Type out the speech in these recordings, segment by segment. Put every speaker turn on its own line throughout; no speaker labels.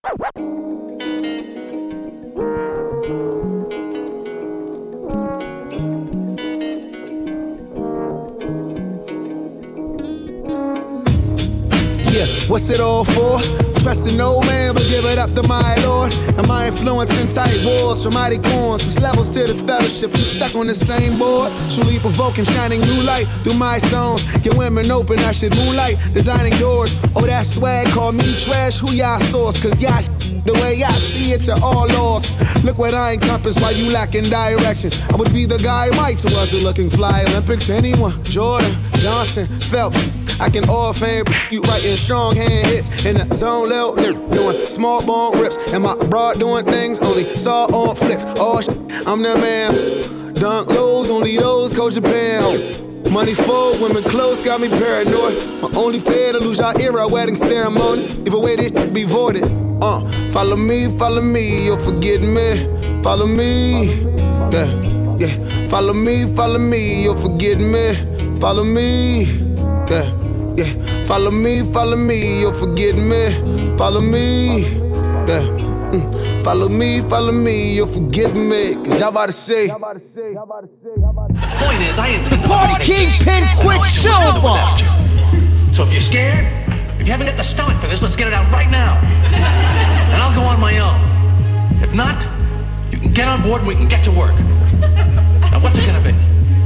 What's it all for? Trusting no man, but give it up to my Lord. And my influence inside wars from mighty corns. There's levels to this fellowship. You stuck on the same board. Truly provoking, shining new light through my songs. Get women open, I should moonlight. Designing doors. Oh, that swag, call me trash. Who y'all source? Cause y'all the way y'all see it, you're all lost. Look what I encompass while you lacking direction. I would be the guy Mike who wasn't looking fly. Olympics, anyone. Jordan, Johnson, Phelps. I can all fan you writing strong hand hits in the zone, little nigga doing small bone rips, and my broad doing things only saw on flicks. Oh shit, I'm the man. Dunk lows, only those go Japan. Money full, women close, got me paranoid. My only fear to lose your era, wedding ceremonies. If I waited, be voided. Follow me, you'll forget me. Follow me, yeah. Follow me, you'll forget me. Follow me, yeah. Yeah, follow me, you'll forget me. Follow me, yeah. Follow me, you'll forgive me. Cause y'all about to say.
The point is, I intend
the party kingpin Quicksilver.
So if you're scared, if you haven't got the stomach for this, let's get it out right now. And I'll go on my own. If not, you can get on board and we can get to work. Now what's it gonna be?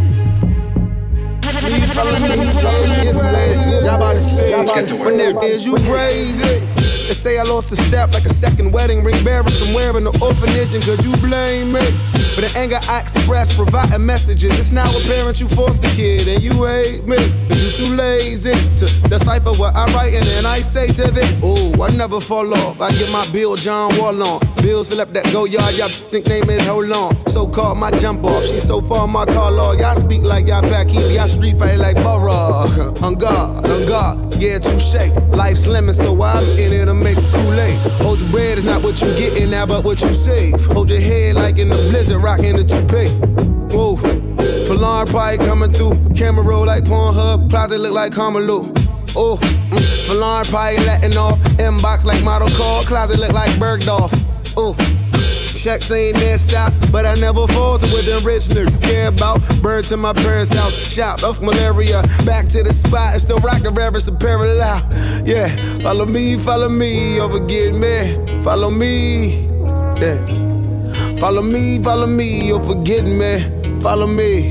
Y'all about to say, when there is you crazy. They say I lost a step like a second wedding ring bearer somewhere in the orphanage, and could you blame me? But the anger I express, providing messages. It's now apparent you forced the kid and you hate me. Cause you too lazy to decipher what I write, and then I say to them, oh, I never fall off. I get my Bill John Wall on. Bills fill up that go yard, y'all think name is hold on. So called my jump off, she so far my car log. Y'all speak like y'all pack heat, y'all street fight like Borough. On God, yeah, touche. Life's lemon, so I'm in it to make Kool-Aid. Hold the bread is not what you getting now, but what you save. Hold your head like in the blizzard, rocking the toupee. Whoa, Falon probably coming through. Camera roll like Pornhub, closet look like Carmelo. Oh, Falon probably letting off. Inbox like model call, closet look like Bergdorf. Oh, checks ain't there, stop, but I never falter with them rich niggas. Care about birds in my parents' house, shop of malaria. Back to the spot, it's the rock of Everest and parallel. Yeah, follow me, or forget me. Follow me, yeah. Follow me, or forget me. Follow me.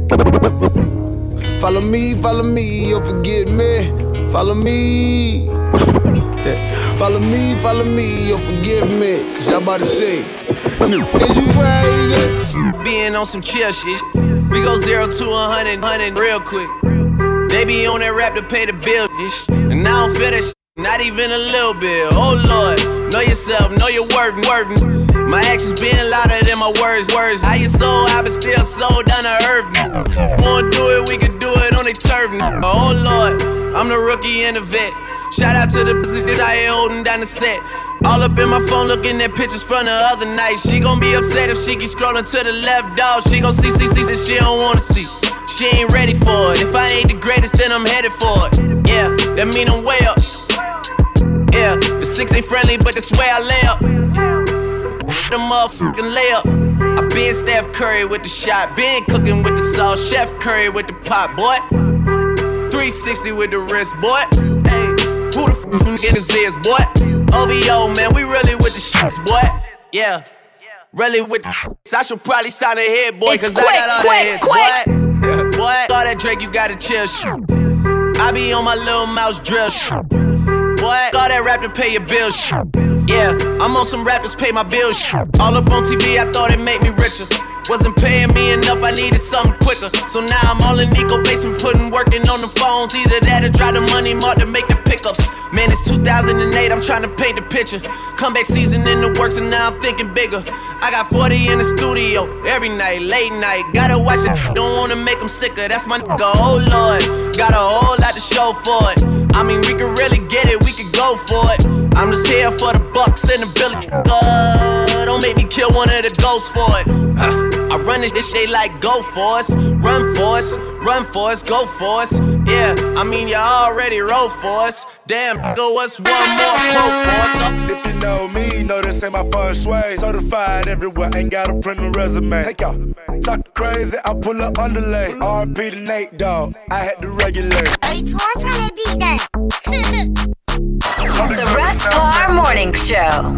Follow me, or forget me. Follow me. Yeah. Follow me, or forgive me. Cause y'all about to say, is you crazy?
Being on some chill shit. We go 0 to 100 real quick. They be on that rap to pay the bill, and I don't feel that shit, not even a little bit. Oh Lord, know yourself, know your worth. My actions being louder than my words. How you so high but still so down to earth? Wanna do it, we can do it on the turf. Oh Lord, I'm the rookie and the vet. Shout out to the business that I ain't holding down the set. All up in my phone looking at pictures from the other night. She gon' be upset if she keep scrolling to the left, dog. She gon' see that she don't wanna see. She ain't ready for it. If I ain't the greatest, then I'm headed for it. Yeah, that mean I'm way up. Yeah, the 6 ain't friendly, but that's where I lay up. The motherfucking layup. I been Steph Curry with the shot, been cooking with the sauce, Chef Curry with the pot, boy. 360 with the wrist, boy. Hey, who the f*** in his ears, boy? OVO, man, we really with the shits, boy. Yeah, really with the shits. I should probably sign a hit, boy, cause I got all the hits, boy. Boy, all that Drake, you gotta chill, shit. I be on my little mouse drill, shit. Boy, all that rap to pay your bills, shit. Yeah, I'm on some rappers pay my bills. All up on TV, I thought it made me richer. Wasn't paying me enough, I needed something quicker. So now I'm all in Nico basement, working on the phones. Either that or drive the money mark to make the pickups. Man, it's 2008, I'm trying to paint the picture. Comeback season in the works and now I'm thinking bigger. I got 40 in the studio, every night, late night. Gotta watch it, don't wanna make them sicker. That's my nigga, oh Lord. Got a whole lot to show for it. I mean, we could really get it, we could go for it. I'm just here for the bucks and the billy. Don't make me kill one of the ghosts for it. I run this shit like go for us. Run for us, go for us. Yeah, I mean, you already wrote for us. Damn, go what's one more quote for us?
If you know me, this ain't my first sway. Certified everywhere, ain't got a print a resume. Take out, talk crazy, I pull up underlay. R.P. to Nate, dog, I had to regulate.
Hey, Twan, turn that beat down.
The Russ Parr Morning Show.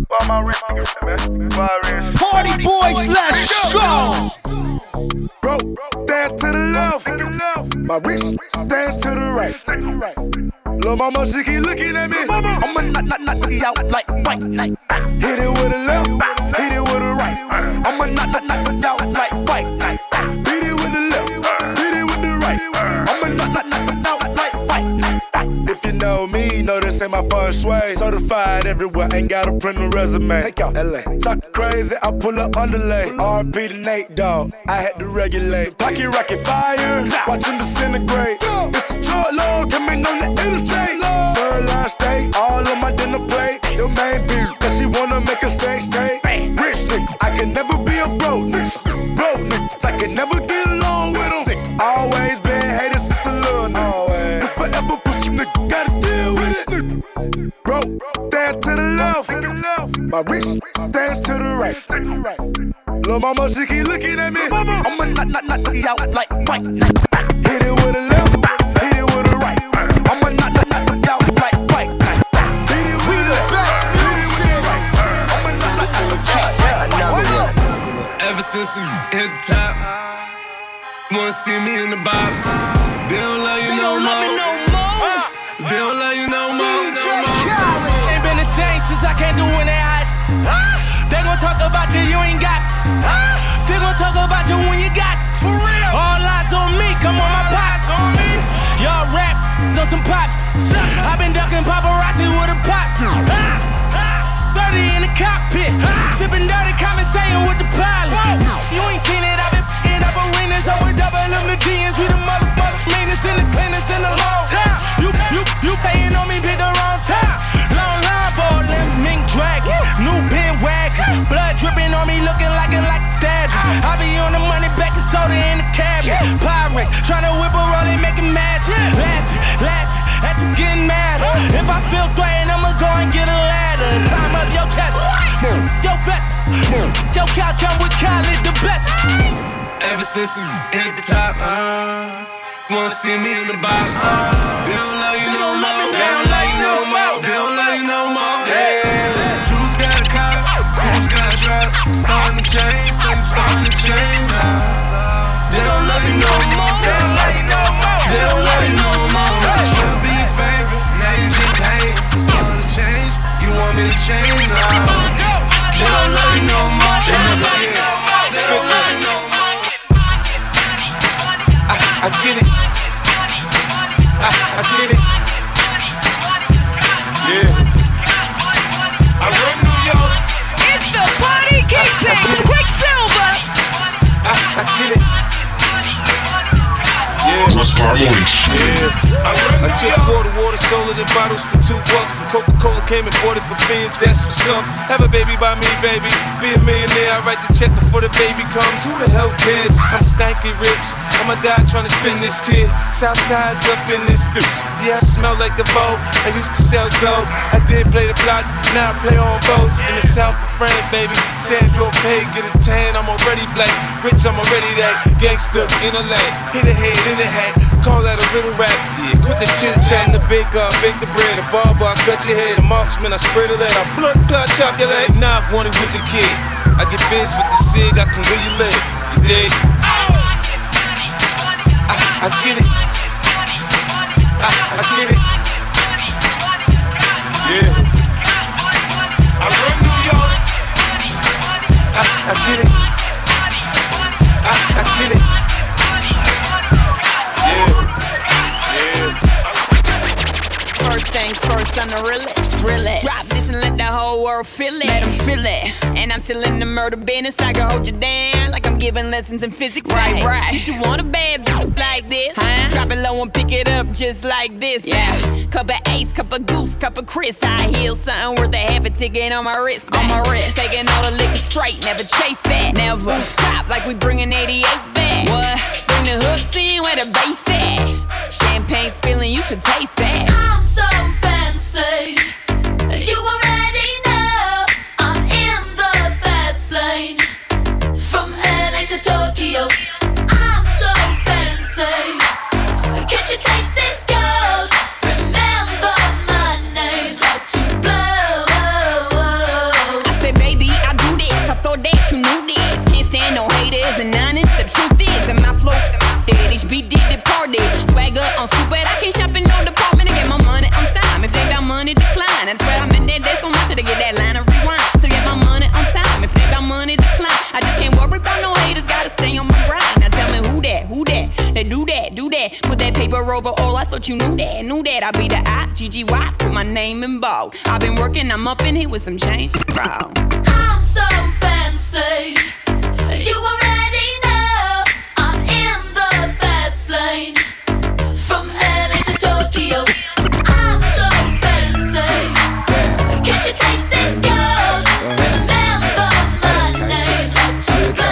Party boys, let's go!
Bro, stand to the left. My wrist, stand to the right. Lil' mama, she keep looking at me. I'ma knock you out like fight night. Hit it with a left, hit it with a right. I'ma knock you out like fight night. Hit it with the left, hit it with the right. I'ma knock you out like fight night. If you know me, know this ain't my first way. Certified everywhere, ain't got a print a resume. Take out LA, talk crazy, I pull up underlay. R.P. to Nate, dog, I had to regulate. Pocket rocket fire, watch him disintegrate. It's a drug lord coming on the interstate. Sirloin steak, all on my dinner plate. Your main beef, cause she wanna make a sex tape. Rich nigga, I can never be a broke nigga. Broke nigga, I can never get along with them. Always been haters since a little nigga. It's forever pushing nigga, gotta deal with it. Bro, stand to the left. My wrist, stand to the right. Lil' mama, she keep looking at me. I'ma knock you out like fight night. Hit it with a left, hit it with a right. I'ma knock you out like fight night. Hit it with a left, hit it with a right. I'ma knock you out like fight.
Ever since we hit the top, wanna see me in the box. They don't love you no more. They don't love you no more.
Ain't been the same since I can't do when they hot. They gon' talk about you, you ain't got. Still gon' talk about you when you got. For real. All eyes on me, come on my pop. Y'all rap on some pops. I been ducking paparazzi with a pop. 30 in the cockpit, sipping dirty, conversating with the pilot. You ain't seen it, I been f***ing up arenas. I would double them the DNs, we the mother meanest independence in the law. You paying on me, pick the wrong time. Long line for a mink dragon, new pin wagon, blood dripping on me, looking like a statue. I be on the money, back and soda in the cabinet. Pyrex, tryna whip a roll and make it magic. Laughing at you getting mad. If I feel threatened, I'ma go and get a ladder. Climb up your chest, your vest, your couch, I'm with Khaled, the best.
Ever since we hit the top, wanna see me in the box. They don't love you no more. They don't love you no more. They don't love you no more. Juice got a car, Cruise got a drop. Starting to change, so you starting to change. They don't love you no more. They don't love you no more. They don't love you no more. Should be your favorite, now you just hate. It's starting to change. You want me to change now? They don't love you no more. They never did. They don't love you no more. I get it. I get it. Yeah. I run New York.
It's the Party Kingpin, Quicksilver.
I get it. Yeah.
Russ Parr Morning.
Yeah. I took quarter water, sold it in bottles for $2. And Coca-Cola came and bought it for billions. That's what's up. Have a baby by me, baby. Be a millionaire. I write the check before the baby comes. Who the hell cares? I'm stanky rich. I'ma die trying to spin this kid. Southside's up in this bitch. Yeah, I smell like the Vogue. I used to sell soap. I did play the block. Now I play on boats in the south of France, baby. Sandro Pay, get a tan. I'm already black. Rich, I'm already that. Gangster in a lane. Hit a head in the hat. Call that a little rap. Yeah, quit the chit chatting. The bake the bread. A barber, I cut your head. A marksman, I spray the lead. I blood clot, chop your leg. Now I want it with the kid. I get biz with the cig. I can really live. You dig? I get it. I get it. Yeah. I run New York. I get it. I get it.
First things first, I'm the realest. Drop this and let the whole world feel it. Let them feel it. And I'm still in the murder business. I can hold you down like I'm giving lessons in physics. Right. You should want a bad bitch like this. Drop it low and pick it up just like this. Yeah. Cup of Ace, cup of Goose, cup of Chris. I heal something worth a half a ticket on my wrist. Taking all the liquor straight, never chase that. Never top like we bringing 88 back. What? Bring the hooks in where the bass at. Champagne spilling, you should taste that.
I'm so fancy, you already know.
We did the party, swagger on stupid. I can't shop in no department to get my money on time. If they about money, decline. I swear I'm in there so much to get that line of rewind. To get my money on time. If they about money, decline. I just can't worry about no haters, gotta stay on my grind. Now tell me who that? They do that. Put that paper over all, I thought you knew that. I be the I-G-G-Y, put my name in bold. I've been working, I'm up in here with some change to grow.
I'm so fancy, you already know. I'm in the fast lane, from LA to Tokyo. I'm so fancy, can't you taste this gold? Remember my name, to go.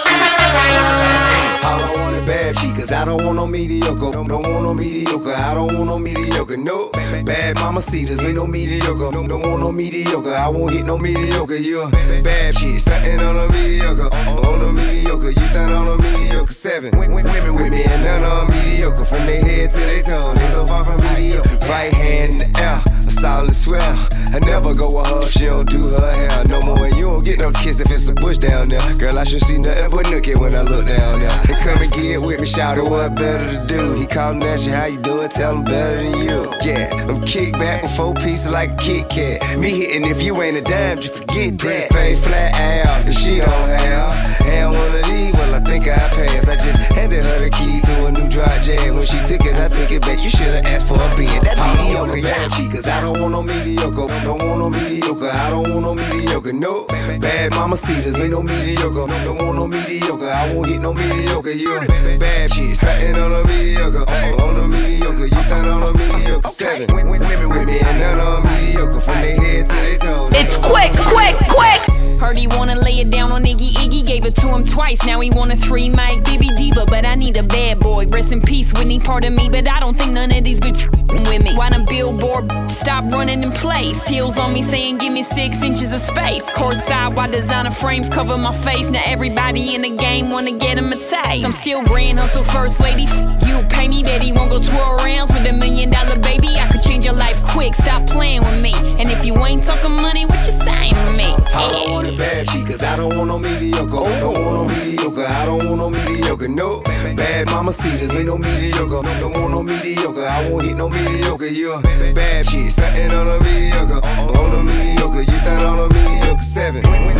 Bad chicas, I don't want no mediocre. Don't want no mediocre. I don't want no mediocre. No bad mamacitas, ain't no mediocre. Don't want no mediocre. I won't hit no mediocre. You bad shit, stuntin' on a mediocre. On a mediocre, you stand on a mediocre. 7 women with me and none on mediocre. From their head to their toe, they so far from mediocre. Right hand in the air, a solid swell. I never go with her, she don't do her hair no more. And you don't get no kiss if it's a bush down there. Girl, I should see nothing but nookie when I look down there. They come and get with me, shout out what better to do. He callin' at you, how you doing? Tell him better than you. Yeah, I'm kick back with 4 pieces like a Kit Kat. Me hitting if you ain't a dime, just forget that. Fade flat out, that she don't have. And one of these, well I think I passed. I just handed her the key to a new dry jam. When she took it, I took it back. You should've asked for a being that mediocre. Bad chicas, I don't want no mediocre. Don't want no mediocre. I don't want no mediocre. No bad mamacitas, ain't no mediocre. Don't want no mediocre. I won't hit no mediocre. You bad shit, stuntin' on a mediocre. On a mediocre, you stand on a mediocre. 7 women with me and none on mediocre. From their head to their toes.
It's quick. Heard he wanna lay it down on Iggy, gave it to him twice. Now he want a 3 mic Bibby Diva, but I need a bad boy. Rest in peace, Whitney, pardon me, but I don't think none of these bitches with me. Why the billboard stop running in place? Heels on me saying give me 6 inches of space. Courtside while designer frames cover my face. Now everybody in the game wanna get him a taste. I'm still grand hustle first lady. You pay me, bet he won't go 12 rounds with $1 million baby. I could change your life quick, stop playing with me. And if you ain't talking money, what you saying with me?
I want the bad chicas, I don't want no mediocre. Don't want no mediocre, I don't want no mediocre. No bad mamacitas, ain't no mediocre. Don't want no mediocre, I won't hit no mediocre. You bad shit, stuntin' on a mediocre. On a mediocre, you stand on a mediocre. 7